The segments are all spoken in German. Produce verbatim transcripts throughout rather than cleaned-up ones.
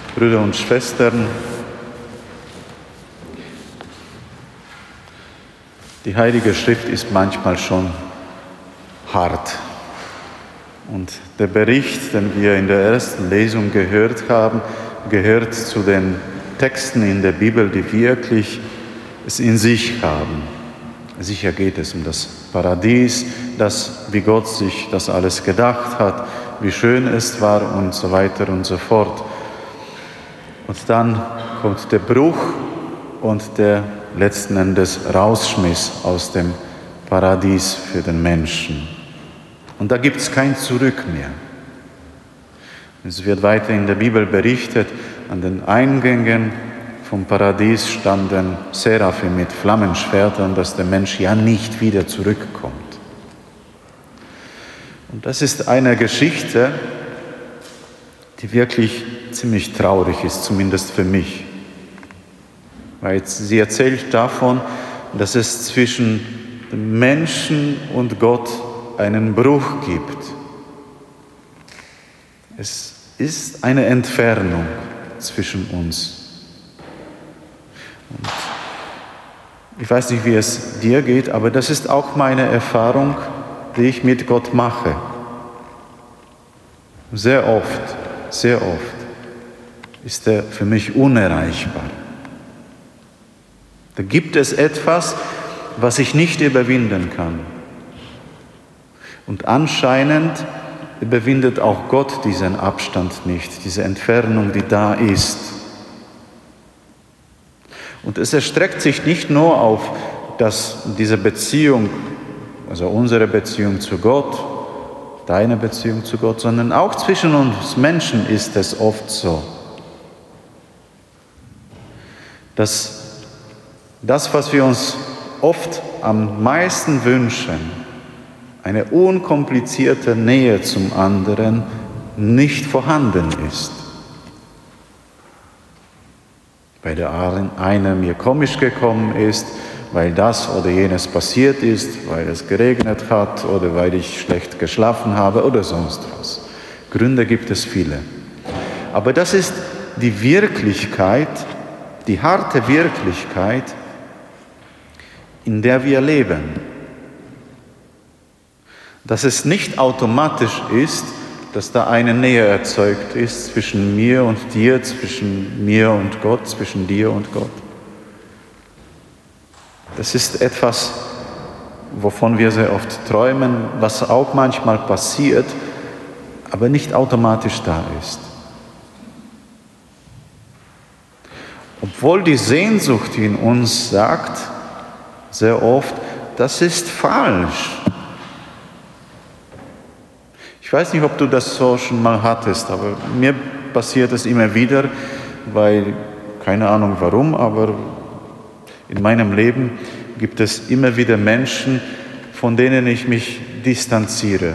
Brüder und Schwestern, die Heilige Schrift ist manchmal schon hart. Und der Bericht, den wir in der ersten Lesung gehört haben, gehört zu den Texten in der Bibel, die wirklich es in sich haben. Sicher geht es um das Paradies, das, wie Gott sich das alles gedacht hat, wie schön es war und so weiter und so fort. Und dann kommt der Bruch und der letzten Endes Rausschmiss aus dem Paradies für den Menschen. Und da gibt es kein Zurück mehr. Es wird weiter in der Bibel berichtet, an den Eingängen vom Paradies standen Seraphim mit Flammenschwertern, dass der Mensch ja nicht wieder zurückkommt. Und das ist eine Geschichte, die wirklich ziemlich traurig ist, zumindest für mich. Weil sie erzählt davon, dass es zwischen dem Menschen und Gott einen Bruch gibt. Es ist eine Entfernung zwischen uns. Und ich weiß nicht, wie es dir geht, aber das ist auch meine Erfahrung, die ich mit Gott mache. Sehr oft, sehr oft ist er für mich unerreichbar. Da gibt es etwas, was ich nicht überwinden kann. Und anscheinend überwindet auch Gott diesen Abstand nicht, diese Entfernung, die da ist. Und es erstreckt sich nicht nur auf dass diese Beziehung, also unsere Beziehung zu Gott, deine Beziehung zu Gott, sondern auch zwischen uns Menschen ist es oft so, dass das, was wir uns oft am meisten wünschen, eine unkomplizierte Nähe zum anderen, nicht vorhanden ist. Weil der eine mir komisch gekommen ist, weil das oder jenes passiert ist, weil es geregnet hat oder weil ich schlecht geschlafen habe oder sonst was. Gründe gibt es viele. Aber das ist die Wirklichkeit, die harte Wirklichkeit, in der wir leben. Dass es nicht automatisch ist, dass da eine Nähe erzeugt ist zwischen mir und dir, zwischen mir und Gott, zwischen dir und Gott. Das ist etwas, wovon wir sehr oft träumen, was auch manchmal passiert, aber nicht automatisch da ist. Obwohl die Sehnsucht in uns sagt, sehr oft, das ist falsch. Ich weiß nicht, ob du das so schon mal hattest, aber mir passiert es immer wieder, weil, keine Ahnung warum, aber in meinem Leben gibt es immer wieder Menschen, von denen ich mich distanziere,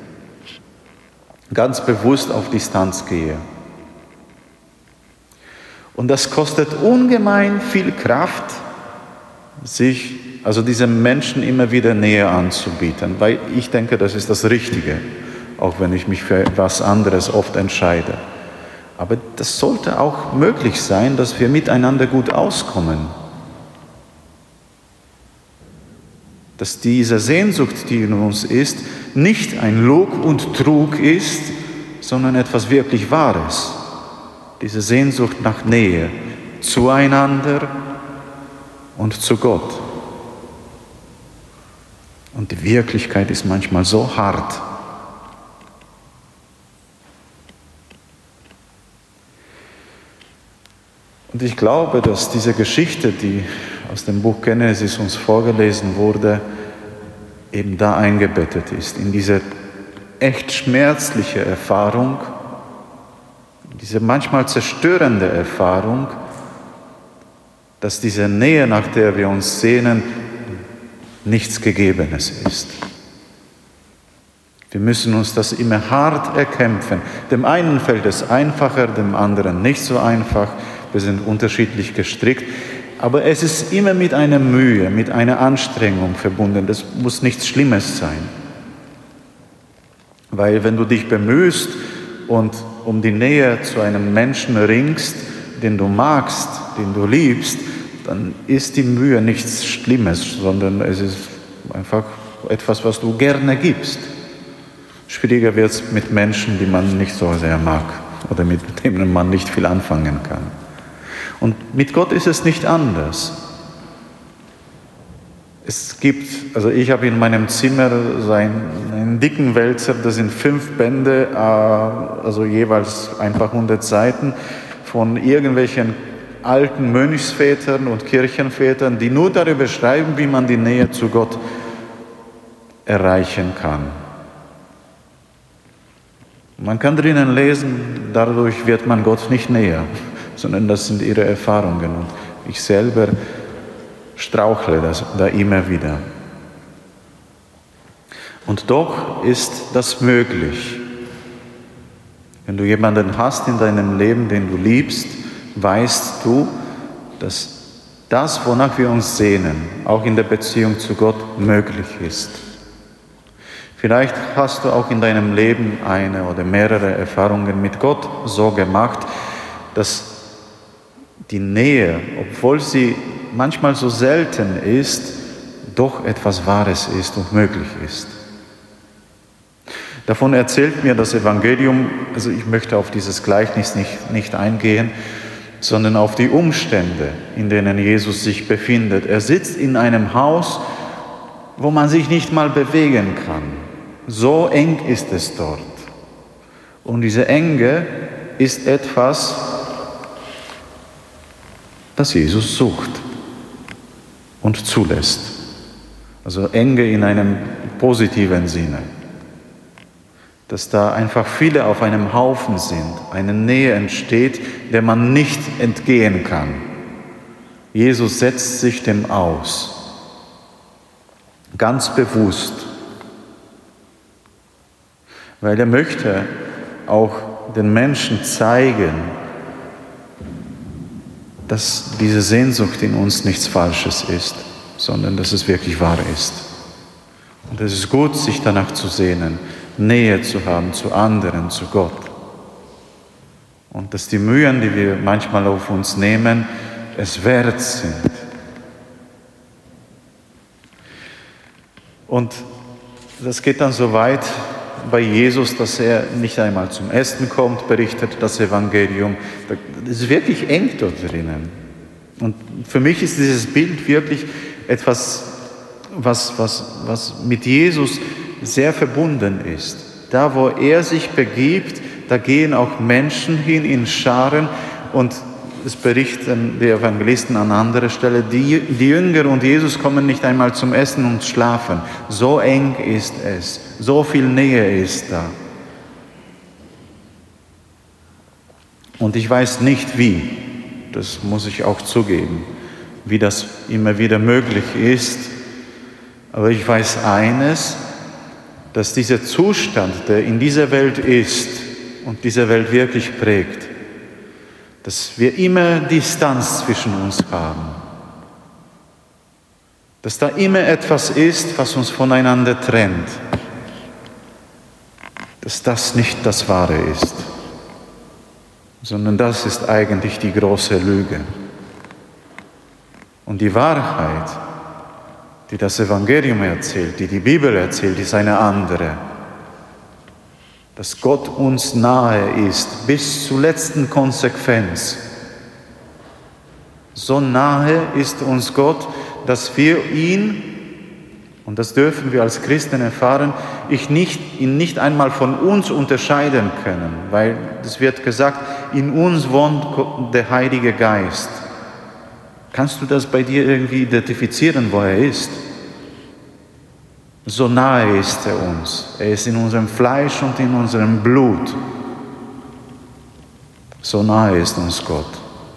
ganz bewusst auf Distanz gehe. Und das kostet ungemein viel Kraft, sich, also diesem Menschen immer wieder Nähe anzubieten, weil ich denke, das ist das Richtige, auch wenn ich mich für etwas anderes oft entscheide. Aber das sollte auch möglich sein, dass wir miteinander gut auskommen. Dass diese Sehnsucht, die in uns ist, nicht ein Lug und Trug ist, sondern etwas wirklich Wahres. Diese Sehnsucht nach Nähe zueinander und zu Gott. Und die Wirklichkeit ist manchmal so hart. Und ich glaube, dass diese Geschichte, die aus dem Buch Genesis uns vorgelesen wurde, eben da eingebettet ist, in diese echt schmerzliche Erfahrung, diese manchmal zerstörende Erfahrung, dass diese Nähe, nach der wir uns sehnen, nichts Gegebenes ist. Wir müssen uns das immer hart erkämpfen. Dem einen fällt es einfacher, dem anderen nicht so einfach. Wir sind unterschiedlich gestrickt. Aber es ist immer mit einer Mühe, mit einer Anstrengung verbunden. Das muss nichts Schlimmes sein. Weil wenn du dich bemühst und um die Nähe zu einem Menschen ringst, den du magst, den du liebst, dann ist die Mühe nichts Schlimmes, sondern es ist einfach etwas, was du gerne gibst. Schwieriger wird es mit Menschen, die man nicht so sehr mag oder mit denen man nicht viel anfangen kann. Und mit Gott ist es nicht anders. Es gibt, also ich habe in meinem Zimmer so einen, einen dicken Wälzer, das sind fünf Bände, also jeweils ein paar hundert Seiten von irgendwelchen alten Mönchsvätern und Kirchenvätern, die nur darüber schreiben, wie man die Nähe zu Gott erreichen kann. Man kann drinnen lesen, dadurch wird man Gott nicht näher, sondern das sind ihre Erfahrungen. Und ich selber strauchle das da immer wieder. Und doch ist das möglich. Wenn du jemanden hast in deinem Leben, den du liebst, weißt du, dass das, wonach wir uns sehnen, auch in der Beziehung zu Gott möglich ist. Vielleicht hast du auch in deinem Leben eine oder mehrere Erfahrungen mit Gott so gemacht, dass die Nähe, obwohl sie manchmal so selten ist, doch etwas Wahres ist und möglich ist. Davon erzählt mir das Evangelium, also ich möchte auf dieses Gleichnis nicht, nicht eingehen, sondern auf die Umstände, in denen Jesus sich befindet. Er sitzt in einem Haus, wo man sich nicht mal bewegen kann. So eng ist es dort. Und diese Enge ist etwas, das Jesus sucht und zulässt. Also Enge in einem positiven Sinne. Dass da einfach viele auf einem Haufen sind, eine Nähe entsteht, der man nicht entgehen kann. Jesus setzt sich dem aus, ganz bewusst, weil er möchte auch den Menschen zeigen, dass diese Sehnsucht in uns nichts Falsches ist, sondern dass es wirklich wahr ist. Und es ist gut, sich danach zu sehnen, Nähe zu haben zu anderen, zu Gott. Und dass die Mühen, die wir manchmal auf uns nehmen, es wert sind. Und das geht dann so weit bei Jesus, dass er nicht einmal zum Essen kommt, berichtet das Evangelium. Das ist wirklich eng dort drinnen. Und für mich ist dieses Bild wirklich etwas, was, was, was mit Jesus sehr verbunden ist. Da, wo er sich begibt, da gehen auch Menschen hin in Scharen und es berichten die Evangelisten an anderer Stelle, die, die Jünger und Jesus kommen nicht einmal zum Essen und Schlafen. So eng ist es, so viel Nähe ist da. Und ich weiß nicht wie, das muss ich auch zugeben, wie das immer wieder möglich ist, aber ich weiß eines, dass dieser Zustand, der in dieser Welt ist und diese Welt wirklich prägt, dass wir immer Distanz zwischen uns haben. Dass da immer etwas ist, was uns voneinander trennt. Dass das nicht das Wahre ist, sondern das ist eigentlich die große Lüge. Und die Wahrheit, die das Evangelium erzählt, die die Bibel erzählt, ist eine andere. Dass Gott uns nahe ist, bis zur letzten Konsequenz. So nahe ist uns Gott, dass wir ihn, und das dürfen wir als Christen erfahren, ich nicht, ihn nicht einmal von uns unterscheiden können, weil es wird gesagt, in uns wohnt der Heilige Geist. Kannst du das bei dir irgendwie identifizieren, wo er ist? So nahe ist er uns. Er ist in unserem Fleisch und in unserem Blut. So nahe ist uns Gott.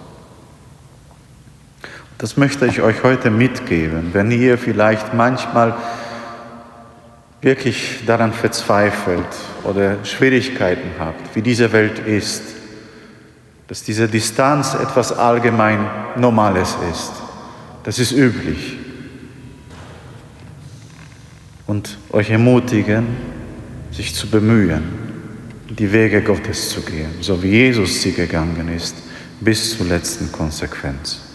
Das möchte ich euch heute mitgeben, wenn ihr vielleicht manchmal wirklich daran verzweifelt oder Schwierigkeiten habt, wie diese Welt ist, dass diese Distanz etwas allgemein Normales ist. Das ist üblich. Und euch ermutigen, sich zu bemühen, die Wege Gottes zu gehen, so wie Jesus sie gegangen ist, bis zur letzten Konsequenz.